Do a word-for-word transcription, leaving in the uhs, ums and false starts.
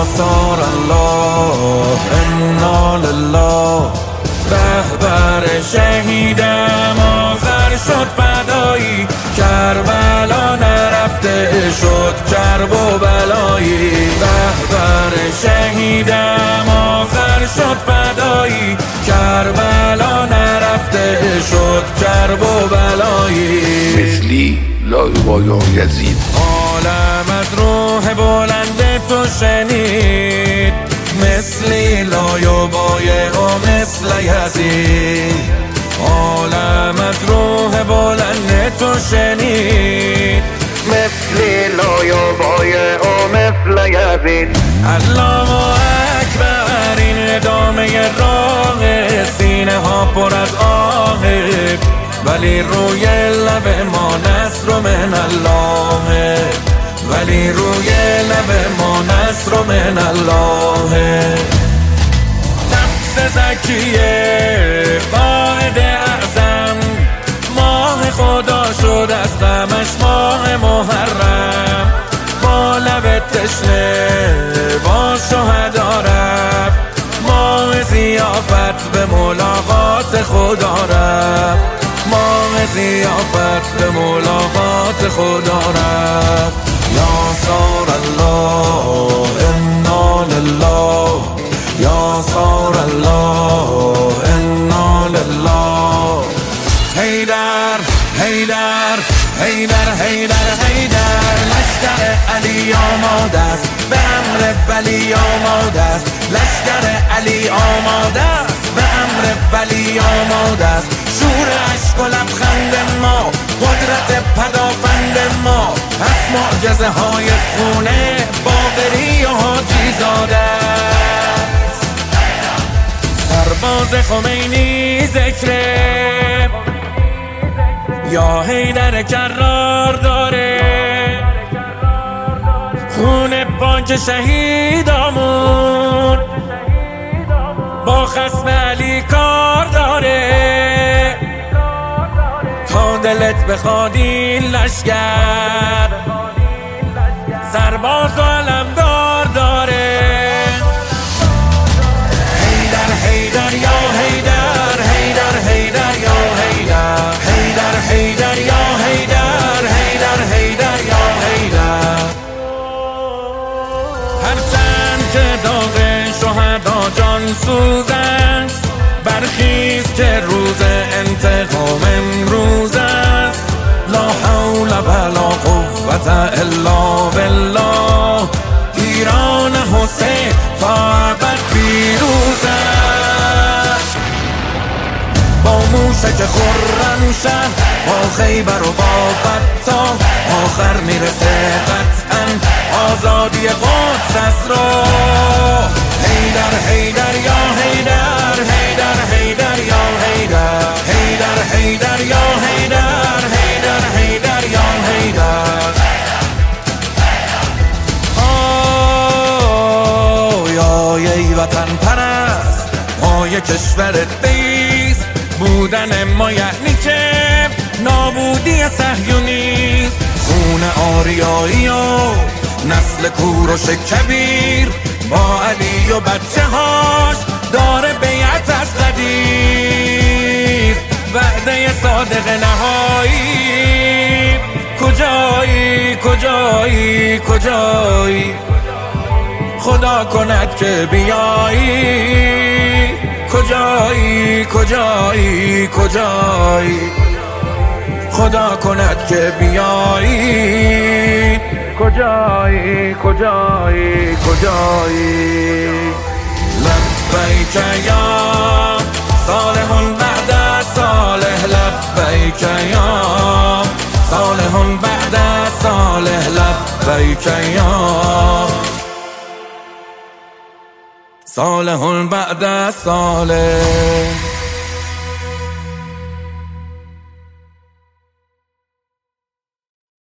یاسر الله انا لله. رهبر شهیدم آخر شد فدایی، کربلا نرفته شد کرب و بلایی. رهبر شهیدم آخر شد فدایی، کربلا نرفته شد کرب و بلایی. مثلی لایبایا یزید عالم از روح بلند تو شنید، مثلی لایبای و مثل یزید. عالم از روح بلند تو شنید، مثلی لایبای و مثل یزید. الله اکبر این ادامه راه، سینه ها پر از آه، ولی روی لب ما نصر من الله، ولی روی لب ما نصر من الله. نفس زکیه قائد اعظم، ماه خدا شد از غمش ماه محرم. با لب تشنه با شهدا رفت، ماه ضیافت به ملاقات خدا رفت، ماه ضیافت به ملاقات خدا رفت. یاسر الله انا لله، یاسر الله انا لله. حیدر حیدر حیدر حیدر حیدر، لشکر علی آماده است، به امر ولی آماده است. لشکر علی آماده است، به امر ولی آماده است. شور اشک و لبخند ما، قدرت پدافند ما، از معجزه های خونه باقری و حاجی زاده. سرباز خمینی ذکره یا حیدر کرار داره، خون پاک شهیدامون با خصم علی کار داره. تا دلت بخواد این لشکر، سرباز و علمدار داره. حیدر حیدر یا حیدر، حیدر حیدر یا حیدر، حیدر حیدر یا حیدر، حیدر حیدر یا حیدر. هرچند که داغ شهدا جان سوز است، برخیز که روز انتقام امروز است. لا حول ولا قوة الا بالله، ایران حسین تا ابد پیروز است. با موشک خرم شهر، با خیبر و با فتح، آخر میرسه قطعا آزادی قدس است را. حیدر حیدر یا حیدر، حیدر حیدر یا حیدر، حیدر حیدر یا حیدر، حیدر حیدر یا حیدر. آه یا ای وطن پرست، پای کشورت بیست. بودن ما یعنی که نابودی صهیونیست. خون آریایی و نسل کوروش کبیر، با علی و بچه هاش داره بیعت از قدیر. وعده صادق نهایی، کجایی کجایی کجایی؟ خدا کند که بیایی، کجایی کجایی کجایی؟ خدا کند که بیایی، کجایی کجایی کجایی؟ لبیک یا صالح بعد صالح، لبیک یا صالح بعد صالح، لبیک یا صالح بعد صالح.